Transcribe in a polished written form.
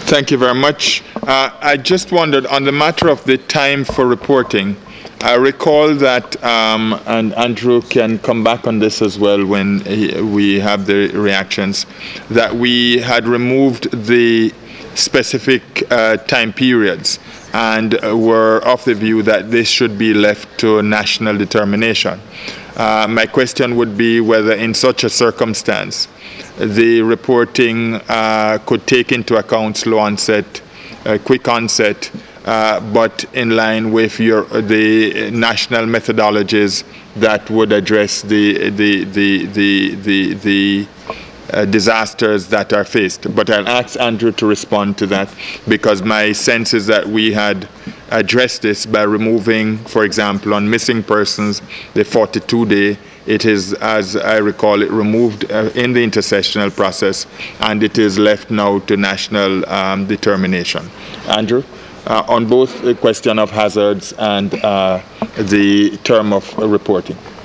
Thank you very much. I just wondered on the matter of the time for reporting. I recall that, and Andrew can come back on this as well when we have the reactions, that we had removed the specific time periods and were of the view that this should be left to national determination. My question would be whether in such a circumstance the reporting could take into account slow onset, quick onset, but in line with the national methodologies that would address the disasters that are faced. But I'll ask Andrew to respond to that, because my sense is that we had addressed this by removing, for example, on missing persons, the 42-day. It is, as I recall, it removed in the intersessional process, and it is left now to national determination. Andrew, on both the question of hazards and the term of reporting.